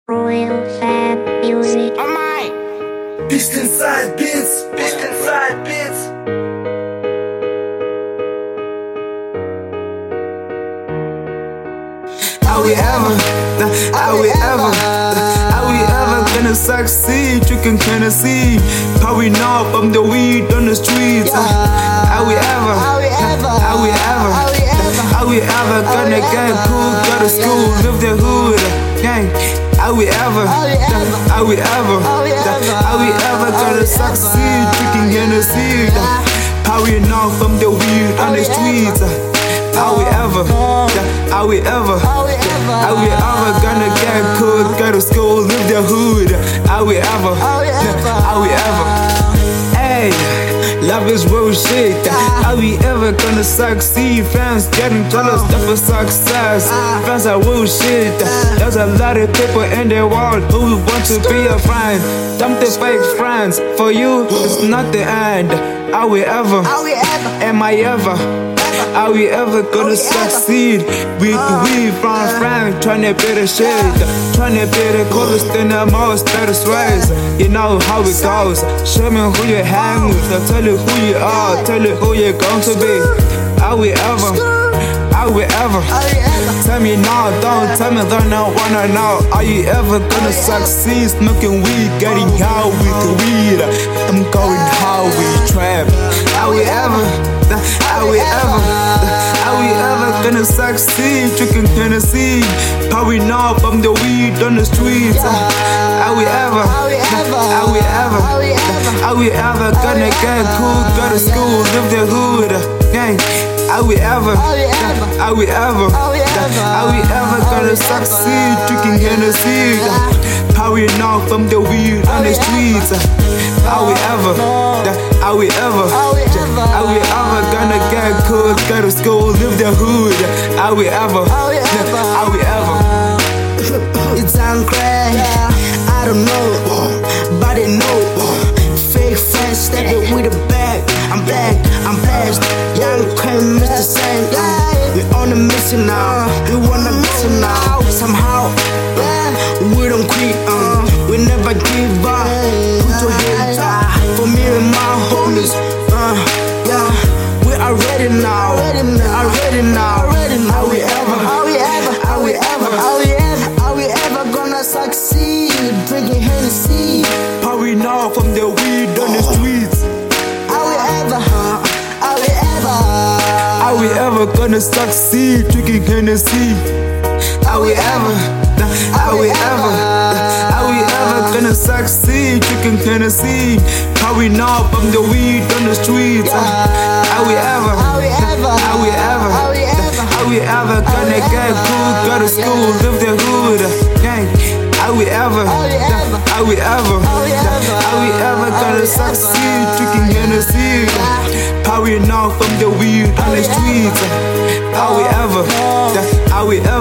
Royal Fab Music. Beast inside beats, beast inside beats. Are we ever gonna succeed? You can kinda see how we know from the weed on the streets. Are we ever gonna get cool, go to school, live the hood, gang? Are we ever gonna succeed? Drinking Hennessy, how we know from the weed on the streets. Are we ever gonna get cool, go to school, live the hood? Are we ever? Hey, love is real shit. Are we ever gonna succeed? Fans getting jealous of a success. Fans are real shit. There's a lot of people in the world who want to be a friend. Dump the fake friends. For you, it's not the end. Are we ever? Am I ever? Are we ever gonna succeed? We from friends trying to be the shit, trying to be the coolest in the most status ways. You know how it goes. Show me who you hang with, I'll tell you who you are, tell you who you're going to be. Are we ever? Tell me now, don't tell me that I wanna know. Are you ever gonna succeed? Smoking weed, getting high with weed. I'm going how we trap. Are we ever gonna succeed? Drinking Hennessy, how we know from the weed on the streets. Are we ever gonna get cool, go to school, live the hood, gang? Are we ever gonna succeed? Drinking Hennessy, how we know from the weed on the streets. Are we ever gonna get cool, go to school, live the hood? Are we ever? It's uncracked, I don't know, but I know. Fake friends stepping with a bag. I'm blessed. Young Queen, Mr. Saint. We on a mission now. We wanna mission now. Somehow, we don't quit. We never give up. Put your hands up for me and my homies. We are ready now. Are we ever gonna succeed? Drinking Hennessy. How we know from the weed on the streets. Are we ever gonna succeed? Drinking Hennessy. Are we ever gonna succeed? Drinking Hennessy. How we know from the weed on the streets. Are we ever gonna get cool, go to school, live the hood, gang? Are we ever gonna succeed? Drinking Hennessy, how we know from the weed on the streets. Are we ever